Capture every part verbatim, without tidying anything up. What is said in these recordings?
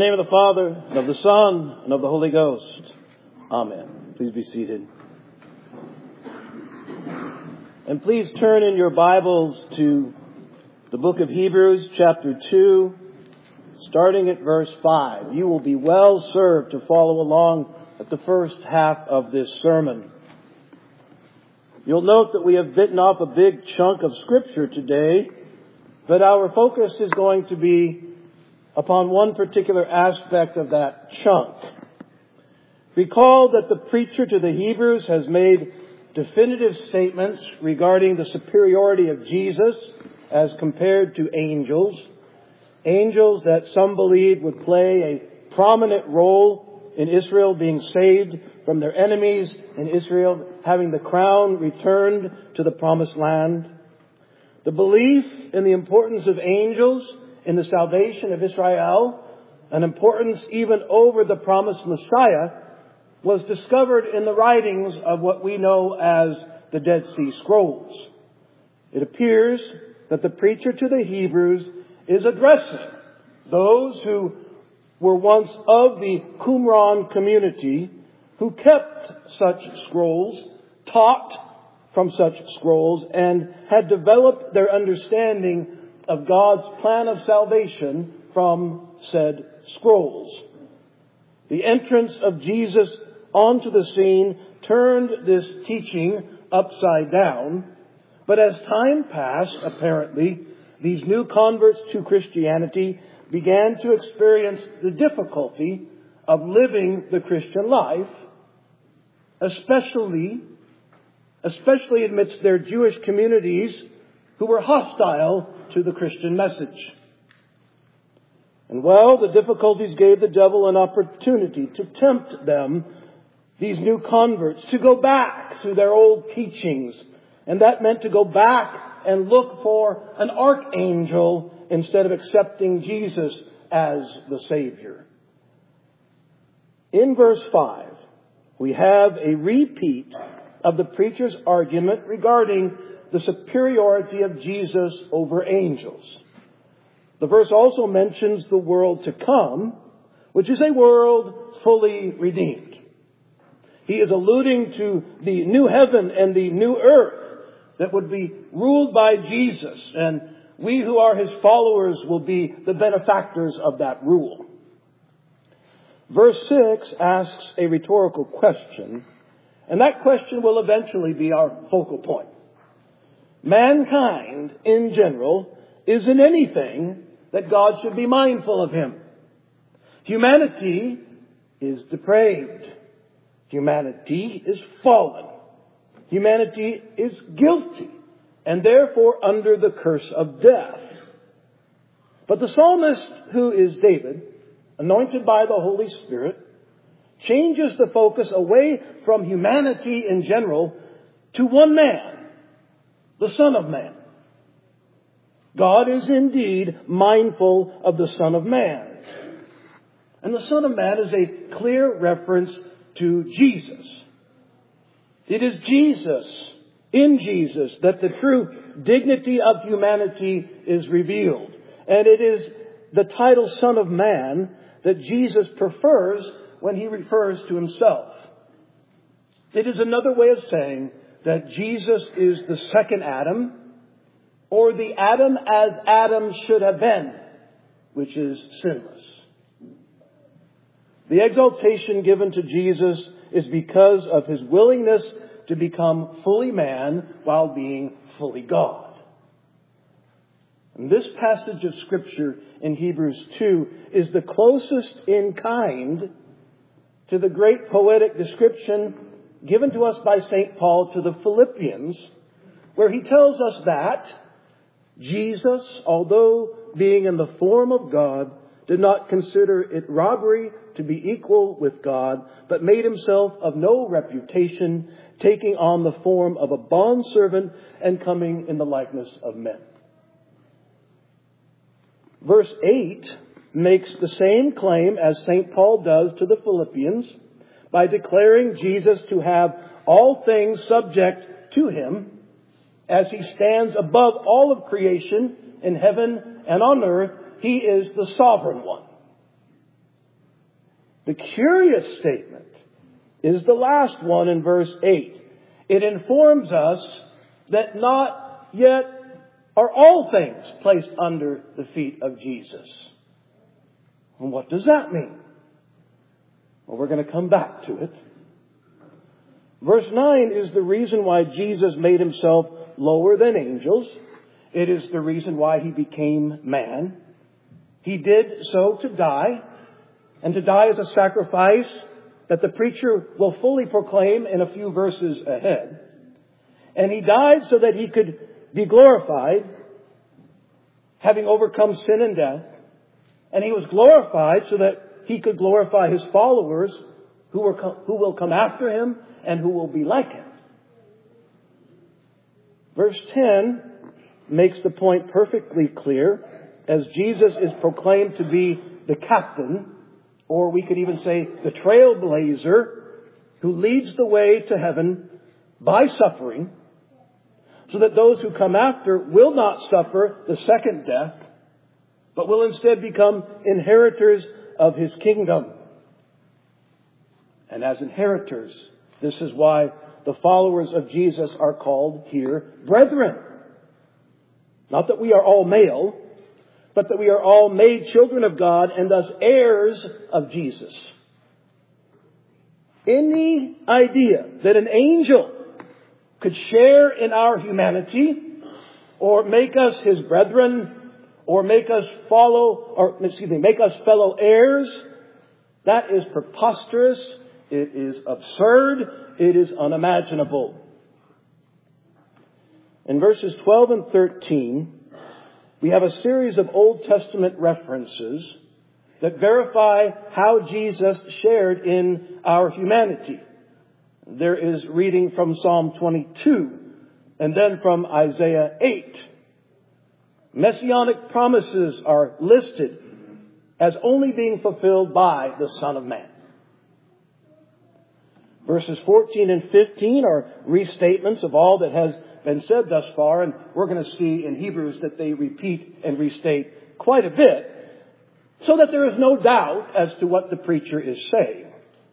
In the name of the Father, and of the Son, and of the Holy Ghost. Amen. Please be seated. And please turn in your Bibles to the book of Hebrews, chapter two, starting at verse five. You will be well served to follow along at the first half of this sermon. You'll note that we have bitten off a big chunk of Scripture today, but our focus is going to be upon one particular aspect of that chunk. Recall that the preacher to the Hebrews has made definitive statements regarding the superiority of Jesus as compared to angels. Angels that some believe would play a prominent role in Israel being saved from their enemies, and Israel having the crown returned to the promised land. The belief in the importance of angels in the salvation of Israel, an importance even over the promised Messiah, was discovered in the writings of what we know as the Dead Sea Scrolls. It appears that the preacher to the Hebrews is addressing those who were once of the Qumran community, who kept such scrolls, taught from such scrolls, and had developed their understanding of God's plan of salvation from said scrolls. The entrance of Jesus onto the scene turned this teaching upside down, but as time passed, apparently, these new converts to Christianity began to experience the difficulty of living the Christian life, especially, especially amidst their Jewish communities who were hostile to the Christian message. And well, the difficulties gave the devil an opportunity to tempt them, these new converts, to go back to their old teachings. And that meant to go back and look for an archangel instead of accepting Jesus as the Savior. In verse five, we have a repeat of the preacher's argument regarding the superiority of Jesus over angels. The verse also mentions the world to come, which is a world fully redeemed. He is alluding to the new heaven and the new earth that would be ruled by Jesus, and we who are His followers will be the benefactors of that rule. Verse six asks a rhetorical question, and that question will eventually be our focal point. Mankind, in general, isn't anything that God should be mindful of him. Humanity is depraved. Humanity is fallen. Humanity is guilty, and therefore under the curse of death. But the psalmist, who is David, anointed by the Holy Spirit, changes the focus away from humanity in general to one man, the Son of Man. God is indeed mindful of the Son of Man. And the Son of Man is a clear reference to Jesus. It is Jesus, in Jesus, that the true dignity of humanity is revealed. And it is the title Son of Man that Jesus prefers when He refers to Himself. It is another way of saying that Jesus is the second Adam, or the Adam as Adam should have been, which is sinless. The exaltation given to Jesus is because of His willingness to become fully man while being fully God. And this passage of Scripture in Hebrews two is the closest in kind to the great poetic description given to us by Saint Paul to the Philippians, where he tells us that Jesus, although being in the form of God, did not consider it robbery to be equal with God, but made Himself of no reputation, taking on the form of a bondservant and coming in the likeness of men. Verse eight makes the same claim as Saint Paul does to the Philippians by declaring Jesus to have all things subject to Him, as He stands above all of creation in heaven and on earth. He is the sovereign one. The curious statement is the last one in verse eight. It informs us that not yet are all things placed under the feet of Jesus. And what does that mean? Well, we're going to come back to it. Verse nine is the reason why Jesus made himself lower than angels. It is the reason why he became man. He did so to die, and to die as a sacrifice that the preacher will fully proclaim in a few verses ahead. And he died so that he could be glorified, having overcome sin and death. And he was glorified so that he could glorify his followers who, were, who will come after him and who will be like him. Verse ten makes the point perfectly clear as Jesus is proclaimed to be the captain, or we could even say the trailblazer, who leads the way to heaven by suffering, so that those who come after will not suffer the second death, but will instead become inheritors of his kingdom. And as inheritors, this is why the followers of Jesus are called here brethren. Not that we are all male, but that we are all made children of God and thus heirs of Jesus. Any idea that an angel could share in our humanity, or make us his brethren, or make us follow, or excuse me, make us fellow heirs, that is preposterous, it is absurd, it is unimaginable. In verses twelve and thirteen, we have a series of Old Testament references that verify how Jesus shared in our humanity. There is reading from Psalm twenty-two and then from Isaiah eight. Messianic promises are listed as only being fulfilled by the Son of Man. Verses fourteen and fifteen are restatements of all that has been said thus far, and we're going to see in Hebrews that they repeat and restate quite a bit, so that there is no doubt as to what the preacher is saying.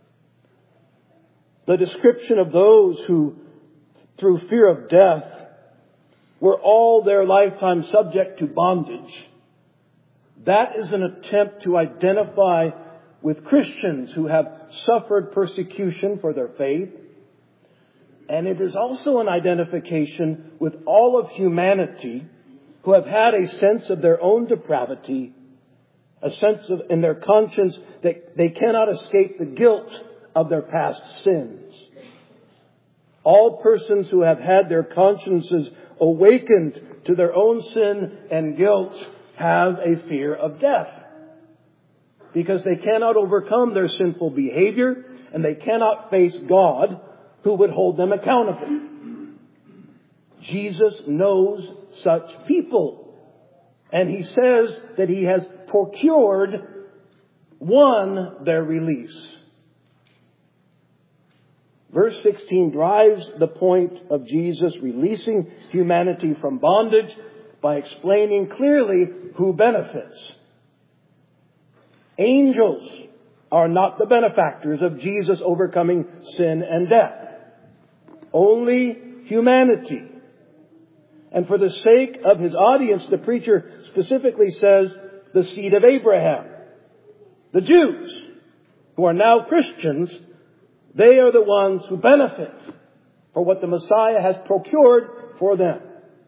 The description of those who, through fear of death, were all their lifetime subject to bondage, that is an attempt to identify with Christians who have suffered persecution for their faith. And it is also an identification with all of humanity who have had a sense of their own depravity, a sense of, in their conscience, that they cannot escape the guilt of their past sins. All persons who have had their consciences awakened to their own sin and guilt have a fear of death, because they cannot overcome their sinful behavior and they cannot face God, who would hold them accountable. Jesus knows such people, and he says that he has procured, won their release. Verse sixteen drives the point of Jesus releasing humanity from bondage by explaining clearly who benefits. Angels are not the benefactors of Jesus overcoming sin and death. Only humanity. And for the sake of his audience, the preacher specifically says the seed of Abraham. The Jews, who are now Christians, they are the ones who benefit for what the Messiah has procured for them.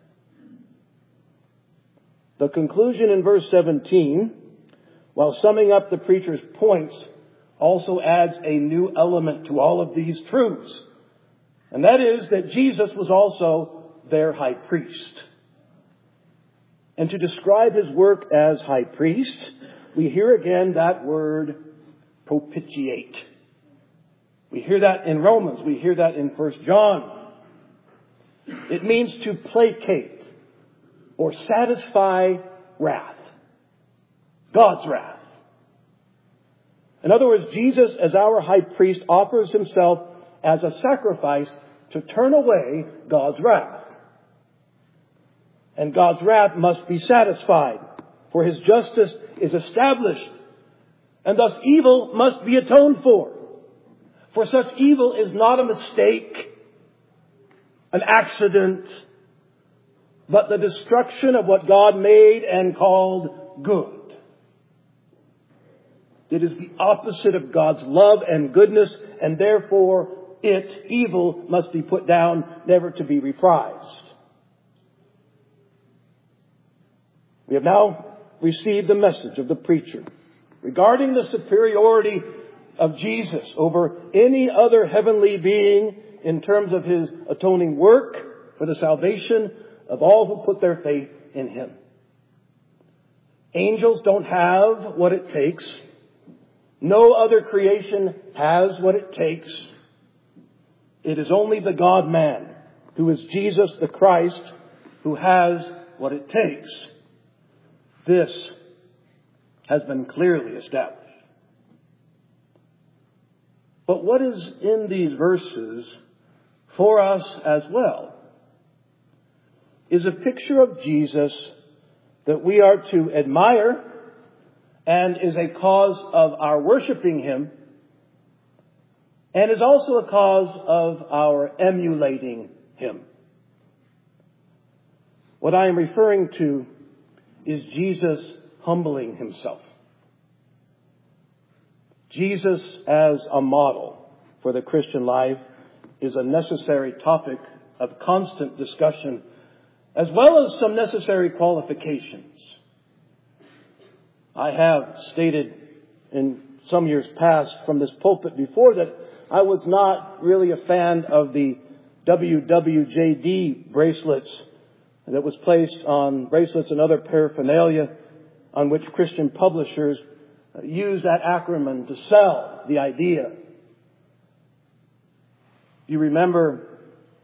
The conclusion in verse seventeen, while summing up the preacher's points, also adds a new element to all of these truths. And that is that Jesus was also their high priest. And to describe his work as high priest, we hear again that word propitiate. We hear that in Romans. We hear that in First John. It means to placate or satisfy wrath. God's wrath. In other words, Jesus, as our high priest, offers himself as a sacrifice to turn away God's wrath. And God's wrath must be satisfied, for his justice is established And thus evil must be atoned for. For such evil is not a mistake, an accident, but the destruction of what God made and called good. It is the opposite of God's love and goodness, and therefore it, evil, must be put down, never to be reprised. We have now received the message of the preacher regarding the superiority of Jesus over any other heavenly being in terms of his atoning work for the salvation of all who put their faith in him. Angels don't have what it takes. No other creation has what it takes. It is only the God-man, who is Jesus the Christ, who has what it takes. This has been clearly established. But what is in these verses for us as well is a picture of Jesus that we are to admire and is a cause of our worshiping him, and is also a cause of our emulating him. What I am referring to is Jesus humbling himself. Jesus as a model for the Christian life is a necessary topic of constant discussion, as well as some necessary qualifications. I have stated in some years past from this pulpit before that I was not really a fan of the W W J D bracelets that was placed on bracelets and other paraphernalia on which Christian publishers use that acronym to sell the idea. You remember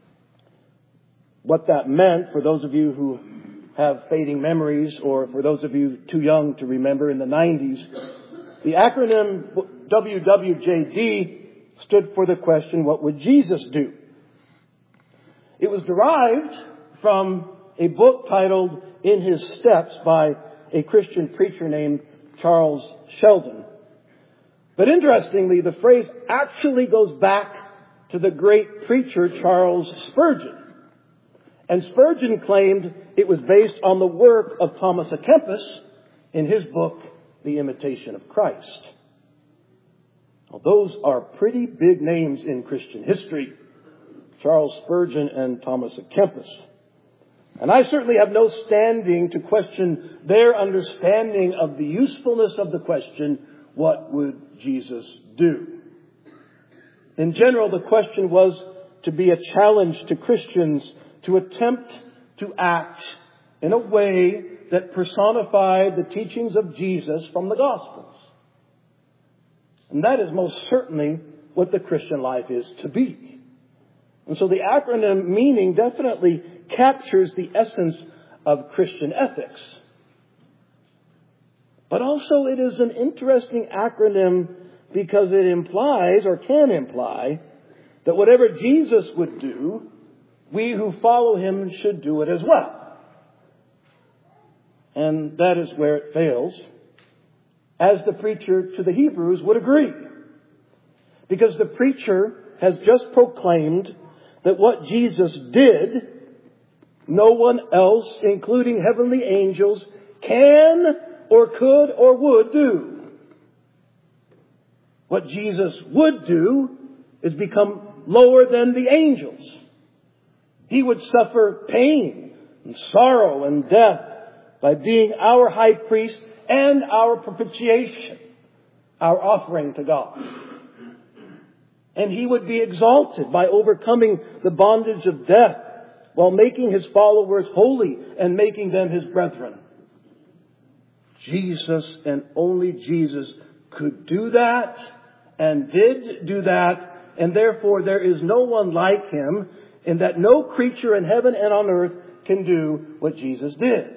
what that meant for those of you who have fading memories, or for those of you too young to remember in the nineties. The acronym W W J D stood for the question, what would Jesus do? It was derived from a book titled In His Steps by a Christian preacher named Charles Sheldon. But interestingly, the phrase actually goes back to the great preacher Charles Spurgeon. And Spurgeon claimed it was based on the work of Thomas à Kempis in his book, The Imitation of Christ. Well, those are pretty big names in Christian history, Charles Spurgeon and Thomas à Kempis. And I certainly have no standing to question their understanding of the usefulness of the question, what would Jesus do? In general, the question was to be a challenge to Christians to attempt to act in a way that personified the teachings of Jesus from the Gospels. And that is most certainly what the Christian life is to be. And so the acronym meaning definitely captures the essence of Christian ethics. But also it is an interesting acronym because it implies, or can imply, that whatever Jesus would do, we who follow him should do it as well. And that is where it fails, as the preacher to the Hebrews would agree. Because the preacher has just proclaimed that what Jesus did, no one else, including heavenly angels, can or could or would do. What Jesus would do is become lower than the angels. He would suffer pain and sorrow and death by being our high priest and our propitiation, our offering to God. And he would be exalted by overcoming the bondage of death while making his followers holy and making them his brethren. Jesus and only Jesus could do that and did do that, and therefore there is no one like him, in that no creature in heaven and on earth can do what Jesus did.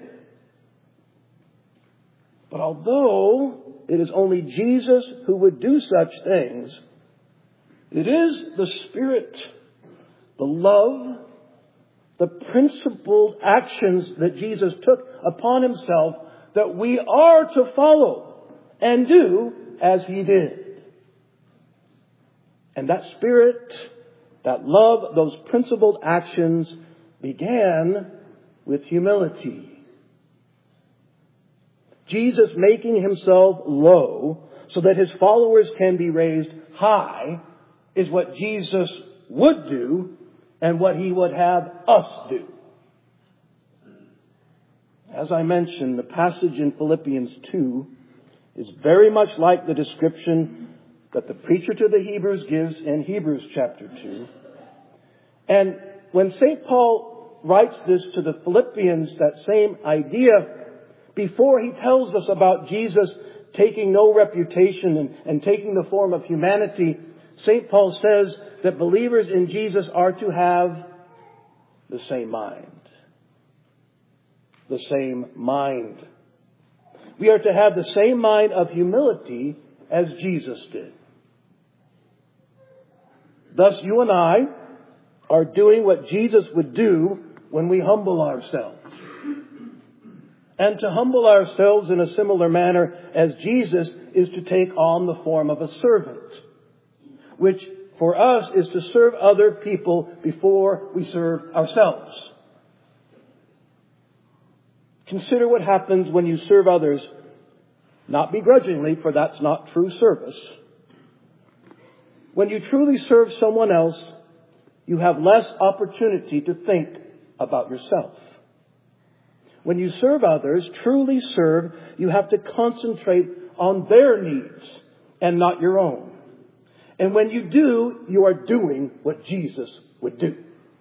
But although it is only Jesus who would do such things, it is the Spirit, the love, the principled actions that Jesus took upon himself that we are to follow and do as he did. And that spirit, that love, those principled actions began with humility. Jesus making himself low so that his followers can be raised high is what Jesus would do and what he would have us do. As I mentioned, the passage in Philippians two is very much like the description that the preacher to the Hebrews gives in Hebrews chapter two. And when Saint Paul writes this to the Philippians, that same idea, before he tells us about Jesus taking no reputation and, and taking the form of humanity, Saint Paul says that believers in Jesus are to have the same mind. The same mind. We are to have the same mind of humility as Jesus did. Thus, you and I are doing what Jesus would do when we humble ourselves. And to humble ourselves in a similar manner as Jesus is to take on the form of a servant, which for us is to serve other people before we serve ourselves. Consider what happens when you serve others, not begrudgingly, for that's not true service. When you truly serve someone else, you have less opportunity to think about yourself. When you serve others, truly serve, you have to concentrate on their needs and not your own. And when you do, you are doing what Jesus would do.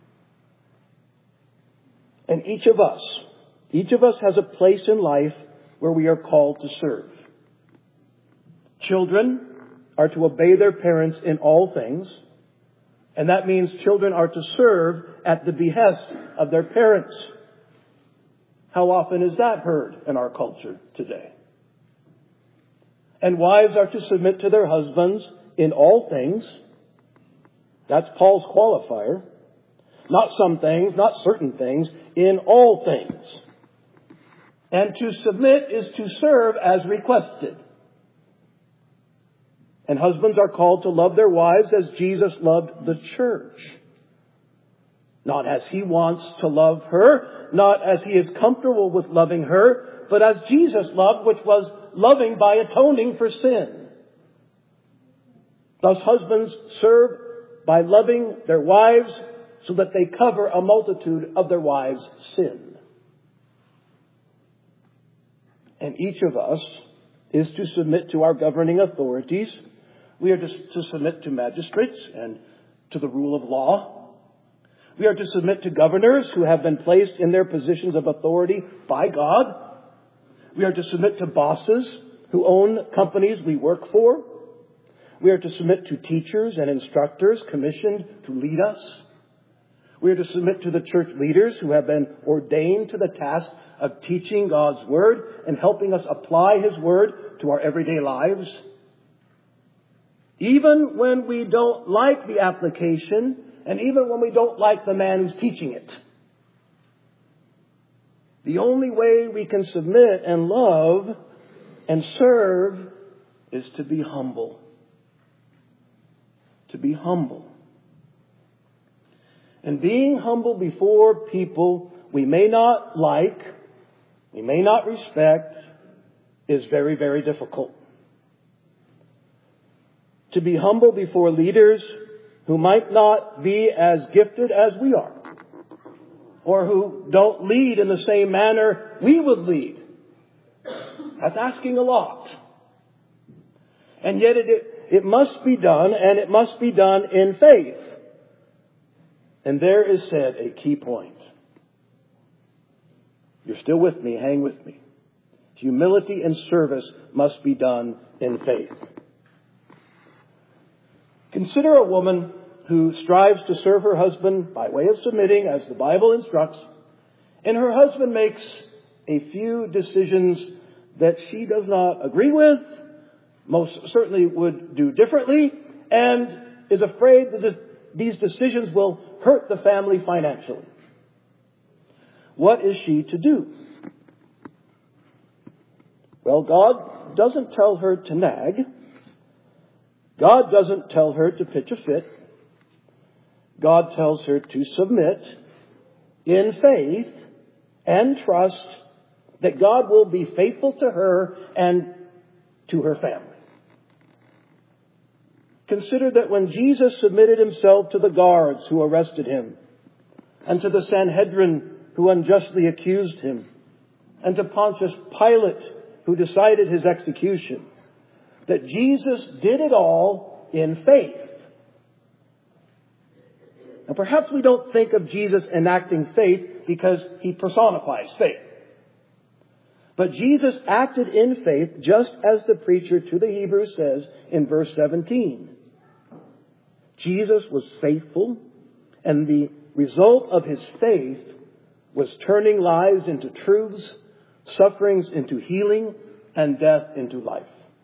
And each of us, each of us has a place in life where we are called to serve. Children are to obey their parents in all things. And that means children are to serve at the behest of their parents. How often is that heard in our culture today? And wives are to submit to their husbands in all things. That's Paul's qualifier. Not some things, not certain things, in all things. And to submit is to serve as requested. And husbands are called to love their wives as Jesus loved the church. Not as he wants to love her, not as he is comfortable with loving her, but as Jesus loved, which was loving by atoning for sin. Thus husbands serve by loving their wives so that they cover a multitude of their wives' sin. And each of us is to submit to our governing authorities. We are to, to submit to magistrates and to the rule of law. We are to submit to governors who have been placed in their positions of authority by God. We are to submit to bosses who own companies we work for. We are to submit to teachers and instructors commissioned to lead us. We are to submit to the church leaders who have been ordained to the task of teaching God's Word and helping us apply His Word to our everyday lives. Even when we don't like the application, and even when we don't like the man who's teaching it. The only way we can submit and love and serve is to be humble. To be humble. And being humble before people we may not like, we may not respect, is very, very difficult. To be humble before leaders who might not be as gifted as we are, or who don't lead in the same manner we would lead. That's asking a lot. And yet it, it, it must be done, and it must be done in faith. And there is said a key point. You're still with me, hang with me. Humility and service must be done in faith. Consider a woman who strives to serve her husband by way of submitting, as the Bible instructs, and her husband makes a few decisions that she does not agree with, most certainly would do differently, and is afraid that these decisions will hurt the family financially. What is she to do? Well, God doesn't tell her to nag. God doesn't tell her to pitch a fit. God tells her to submit in faith and trust that God will be faithful to her and to her family. Consider that when Jesus submitted himself to the guards who arrested him, and to the Sanhedrin who unjustly accused him, and to Pontius Pilate who decided his execution, that Jesus did it all in faith. And perhaps we don't think of Jesus enacting faith because he personifies faith. But Jesus acted in faith just as the preacher to the Hebrews says in verse seventeen. Jesus was faithful, and the result of his faith was turning lies into truths, sufferings into healing, and death into life.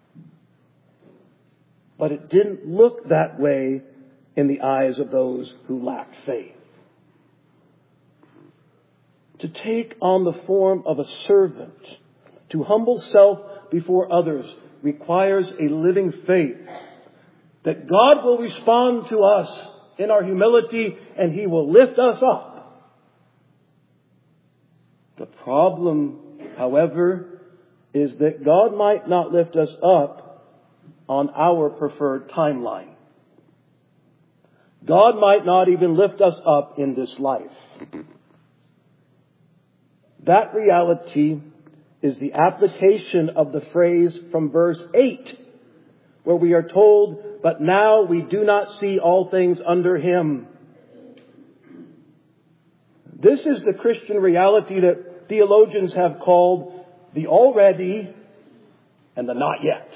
But it didn't look that way in the eyes of those who lacked faith. To take on the form of a servant, to humble self before others, requires a living faith that God will respond to us in our humility and he will lift us up. The problem, however, is that God might not lift us up on our preferred timeline. God might not even lift us up in this life. That reality is the application of the phrase from verse eight, where we are told, but now we do not see all things under him. This is the Christian reality that theologians have called the already and the not yet.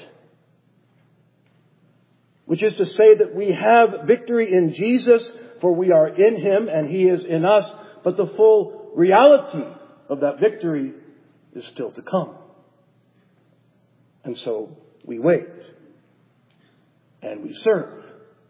Which is to say that we have victory in Jesus, for we are in him and he is in us, but the full reality of that victory is still to come. And so we wait. And we serve.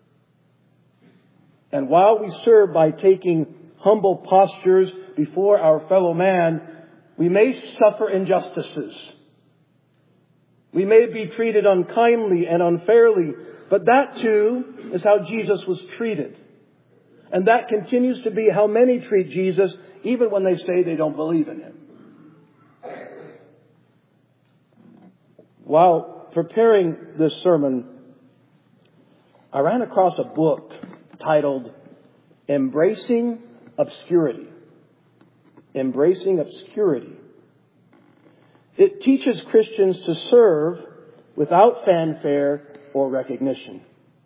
And while we serve by taking humble postures before our fellow man, we may suffer injustices. We may be treated unkindly and unfairly, but that too is how Jesus was treated. And that continues to be how many treat Jesus, even when they say they don't believe in him. While preparing this sermon, I ran across a book titled Embracing Obscurity. Embracing Obscurity. It teaches Christians to serve without fanfare or recognition.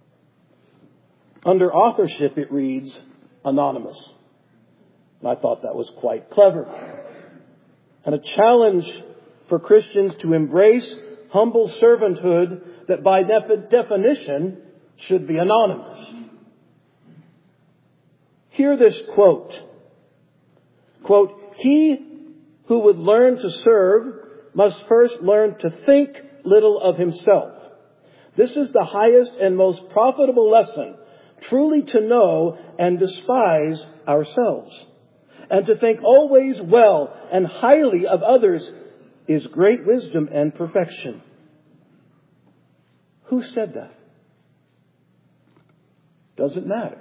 Under authorship, it reads, Anonymous. And I thought that was quite clever. And a challenge for Christians to embrace humble servanthood that by def- definition should be anonymous. Hear this quote. Quote, he who would learn to serve must first learn to think little of himself. This is the highest and most profitable lesson, truly to know and despise ourselves. And to think always well and highly of others is great wisdom and perfection. Who said that? Doesn't matter.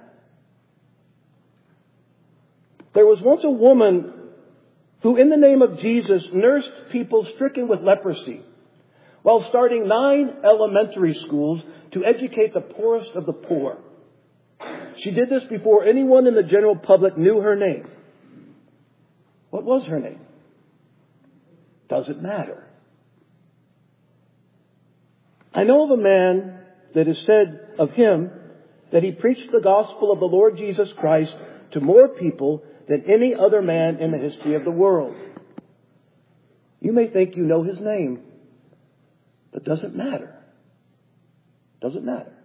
There was once a woman who in the name of Jesus nursed people stricken with leprosy while starting nine elementary schools to educate the poorest of the poor. She did this before anyone in the general public knew her name. What was her name? Doesn't matter. I know of a man that is said of him that he preached the gospel of the Lord Jesus Christ to more people than any other man in the history of the world. You may think you know his name, but doesn't matter. Doesn't matter.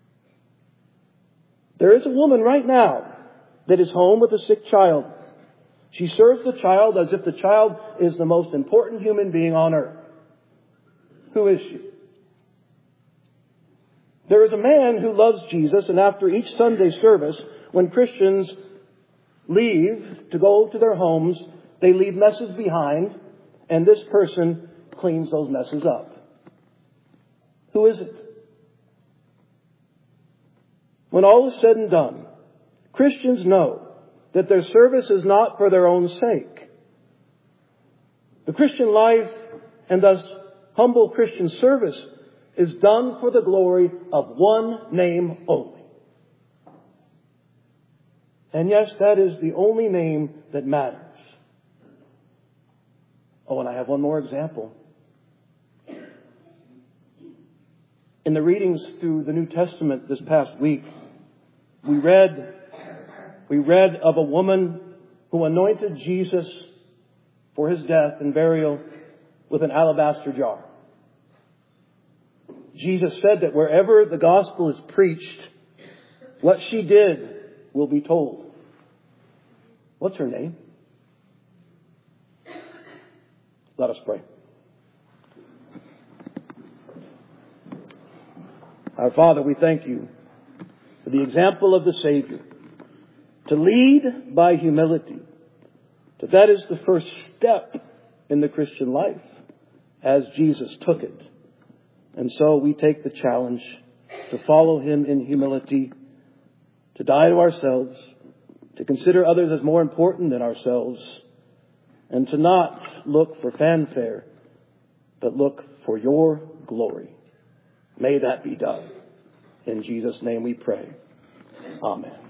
There is a woman right now that is home with a sick child. She serves the child as if the child is the most important human being on earth. Who is she? There is a man who loves Jesus, and after each Sunday service, when Christians leave to go to their homes, they leave messes behind, and this person cleans those messes up. Who is it? When all is said and done, Christians know that their service is not for their own sake. The Christian life, and thus humble Christian service, is done for the glory of one name only. And yes, that is the only name that matters. Oh, and I have one more example. In the readings through the New Testament this past week, we read, we read of a woman who anointed Jesus for his death and burial with an alabaster jar. Jesus said that wherever the gospel is preached, what she did will be told. What's her name? Let us pray. Our Father, we thank you for the example of the Savior to lead by humility. That that is the first step in the Christian life as Jesus took it. And so we take the challenge to follow him in humility, to die to ourselves, to consider others as more important than ourselves, and to not look for fanfare, but look for your glory. May that be done. In Jesus' name we pray. Amen.